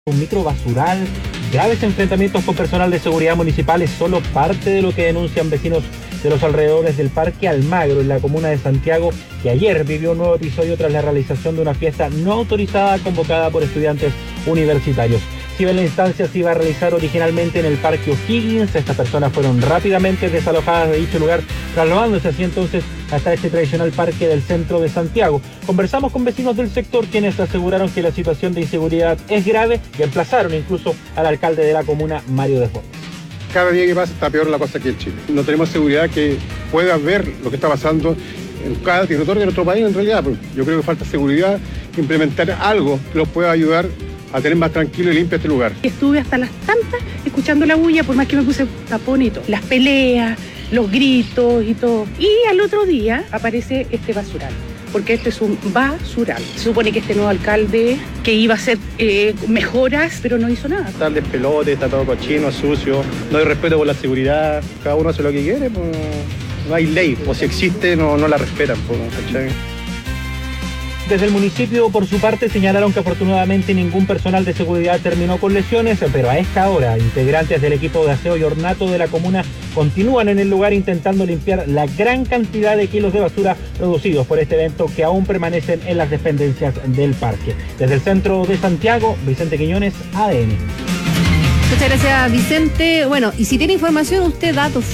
Un microbasural, graves enfrentamientos con personal de seguridad municipal es solo parte de lo que denuncian vecinos de los alrededores del Parque Almagro en la comuna de Santiago, que ayer vivió un nuevo episodio tras la realización de una fiesta no autorizada convocada por estudiantes universitarios. Si bien la instancia se iba a realizar originalmente en el Parque O'Higgins, estas personas fueron rápidamente desalojadas de dicho lugar, trasladándose así entonces hasta este tradicional parque del centro de Santiago. Conversamos con vecinos del sector quienes aseguraron que la situación de inseguridad es grave y emplazaron incluso al alcalde de la comuna, Mario Desbordes. Cada día que pasa está peor la cosa aquí en Chile. No tenemos seguridad que pueda ver lo que está pasando en cada territorio de nuestro país en realidad. Yo creo que falta seguridad, implementar algo que los pueda ayudar a tener más tranquilo y limpio este lugar. Estuve hasta las tantas escuchando la bulla, por más que me puse tapón y todo. Las peleas, los gritos y todo. Y al otro día aparece este basural, porque este es un basural. Se supone que este nuevo alcalde que iba a hacer mejoras, pero no hizo nada. Está el despelote, está todo cochino, sucio, no hay respeto por la seguridad, cada uno hace lo que quiere, pues no hay ley, o si existe no la respetan, pues, ¿cachai? Desde el municipio, por su parte, señalaron que afortunadamente ningún personal de seguridad terminó con lesiones, pero a esta hora, integrantes del equipo de aseo y ornato de la comuna continúan en el lugar intentando limpiar la gran cantidad de kilos de basura producidos por este evento que aún permanecen en las dependencias del parque. Desde el centro de Santiago, Vicente Quiñones, ADN. Muchas gracias, Vicente. Bueno, y si tiene información, usted datos